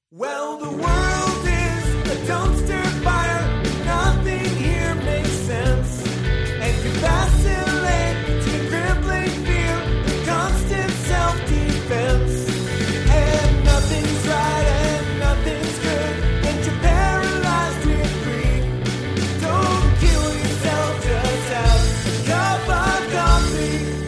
Well, the world is a dumpster fire. Nothing here makes sense. And you vacillate between crippling fear and constant self-defense. And nothing's right and nothing's good. And you're paralyzed with grief. Don't kill yourself, just have a cup of coffee.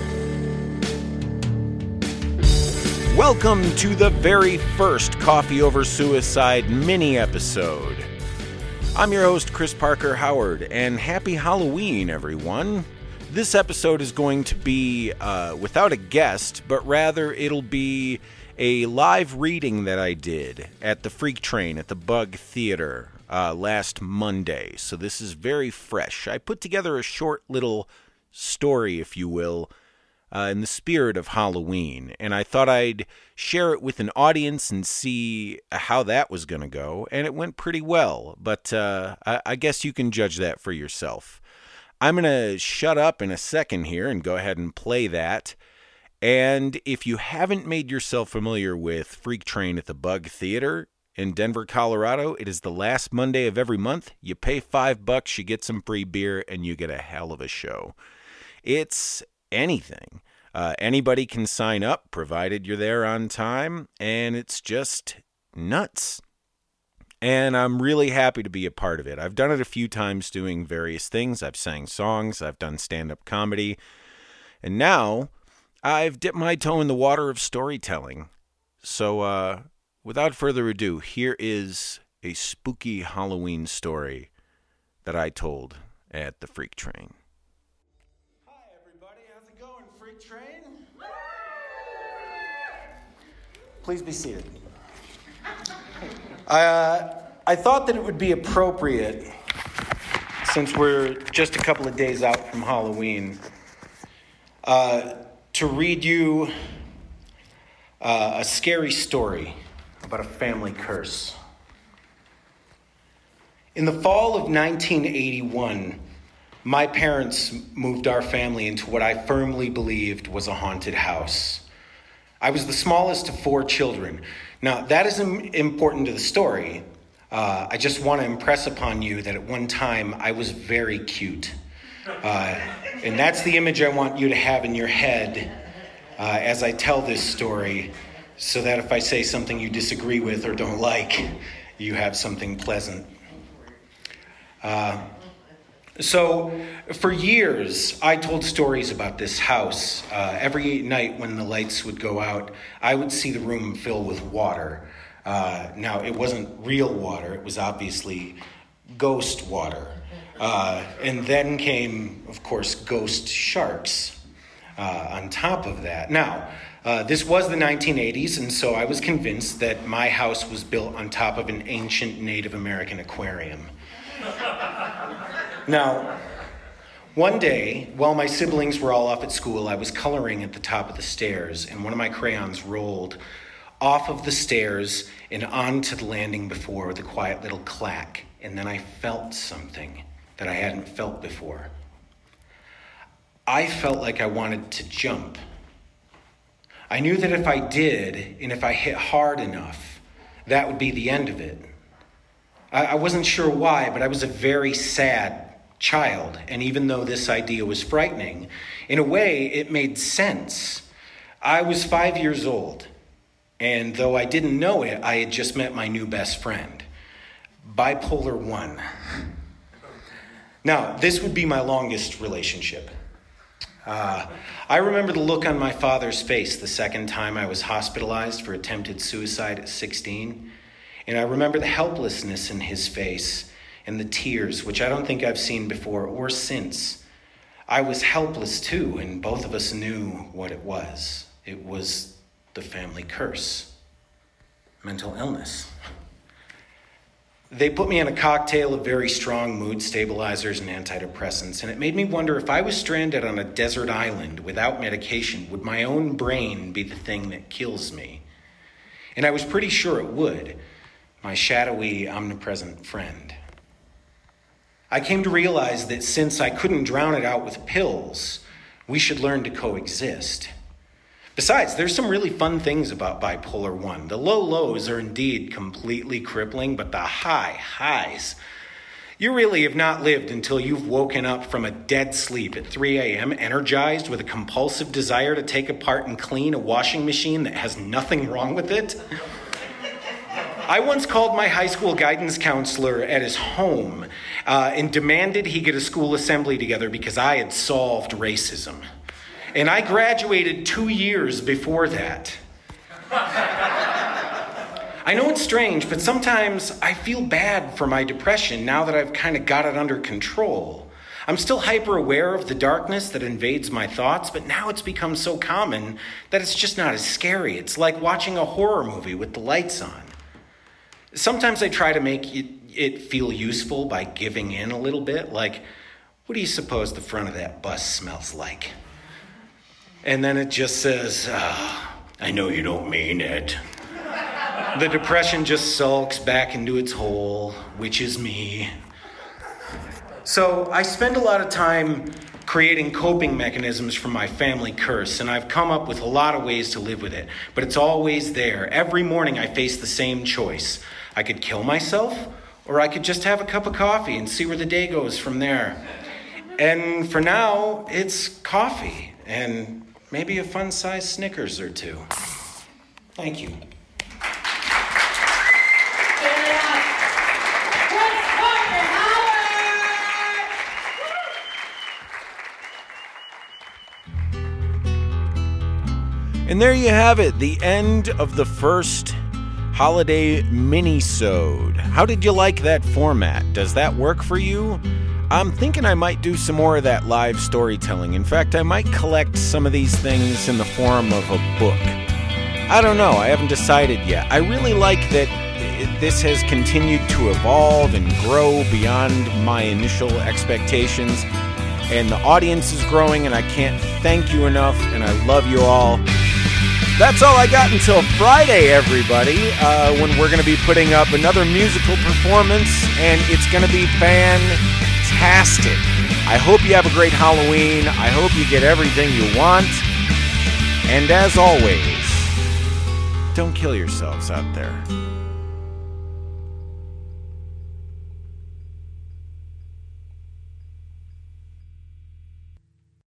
Welcome to the very first Coffee Over Suicide mini-episode. I'm your host, Chris Parker Howard, and happy Halloween, everyone. This episode is going to be without a guest, but rather it'll be a live reading that I did at the Freak Train at the Bug Theater last Monday. So this is very fresh. I put together a short little story, if you will, in the spirit of Halloween, and I thought I'd share it with an audience and see how that was going to go, and it went pretty well, but I guess you can judge that for yourself. I'm going to shut up in a second here and go ahead and play that, and if you haven't made yourself familiar with Freak Train at the Bug Theater in Denver, Colorado, it is the last Monday of every month. You pay $5, you get some free beer, and you get a hell of a show. It's anything. Anybody can sign up, provided you're there on time, and it's just nuts. And I'm really happy to be a part of it. I've done it a few times doing various things. I've sang songs, I've done stand-up comedy, and now I've dipped my toe in the water of storytelling. So, without further ado, here is a spooky Halloween story that I told at the Freak Train. Train. Please be seated. I thought that it would be appropriate, since we're just a couple of days out from Halloween, to read you a scary story about a family curse. In the fall of 1981, my parents moved our family into what I firmly believed was a haunted house. I was the smallest of 4 children. Now, that is important to the story. I just want to impress upon you that at one time I was very cute. And that's the image I want you to have in your head as I tell this story, so that if I say something you disagree with or don't like, you have something pleasant. So, for years, I told stories about this house. Every night when the lights would go out, I would see the room fill with water. Now, it wasn't real water. It was obviously ghost water. And then came, of course, ghost sharks on top of that. Now, this was the 1980s, and so I was convinced that my house was built on top of an ancient Native American aquarium. Now, one day, while my siblings were all off at school, I was coloring at the top of the stairs, and one of my crayons rolled off of the stairs and onto the landing before with a quiet little clack, and then I felt something that I hadn't felt before. I felt like I wanted to jump. I knew that if I did, and if I hit hard enough, that would be the end of it. I wasn't sure why, but I was a very sad child, and even though this idea was frightening, in a way it made sense. I was 5 years old, and though I didn't know it, I had just met my new best friend, Bipolar 1. Now, this would be my longest relationship. I remember the look on my father's face the second time I was hospitalized for attempted suicide at 16, and I remember the helplessness in his face and the tears, which I don't think I've seen before or since. I was helpless too, and both of us knew what it was. It was the family curse. Mental illness. They put me in a cocktail of very strong mood stabilizers and antidepressants, and it made me wonder if I was stranded on a desert island without medication, would my own brain be the thing that kills me? And I was pretty sure it would. My shadowy, omnipresent friend. I came to realize that since I couldn't drown it out with pills, we should learn to coexist. Besides, there's some really fun things about bipolar 1. The low lows are indeed completely crippling, but the high highs, you really have not lived until you've woken up from a dead sleep at 3 a.m., energized with a compulsive desire to take apart and clean a washing machine that has nothing wrong with it. I once called my high school guidance counselor at his home and demanded he get a school assembly together because I had solved racism. And I graduated 2 years before that. I know it's strange, but sometimes I feel bad for my depression now that I've kind of got it under control. I'm still hyper aware of the darkness that invades my thoughts, but now it's become so common that it's just not as scary. It's like watching a horror movie with the lights on. Sometimes I try to make it feel useful by giving in a little bit, like, what do you suppose the front of that bus smells like? And then it just says, I know you don't mean it. The depression just sulks back into its hole, which is me. So I spend a lot of time creating coping mechanisms for my family curse, and I've come up with a lot of ways to live with it, but it's always there. Every morning I face the same choice. I could kill myself, or I could just have a cup of coffee and see where the day goes from there. And for now, it's coffee, and maybe a fun-sized Snickers or two. Thank you. And there you have it, the end of the first holiday mini-sode. How did you like that format? Does that work for you? I'm thinking I might do some more of that live storytelling. In fact, I might collect some of these things in the form of a book. I don't know, I haven't decided yet. I really like that this has continued to evolve and grow beyond my initial expectations. And the audience is growing, and I can't thank you enough, and I love you all. That's all I got until Friday, everybody, when we're going to be putting up another musical performance, and it's going to be fantastic. I hope you have a great Halloween. I hope you get everything you want. And as always, don't kill yourselves out there.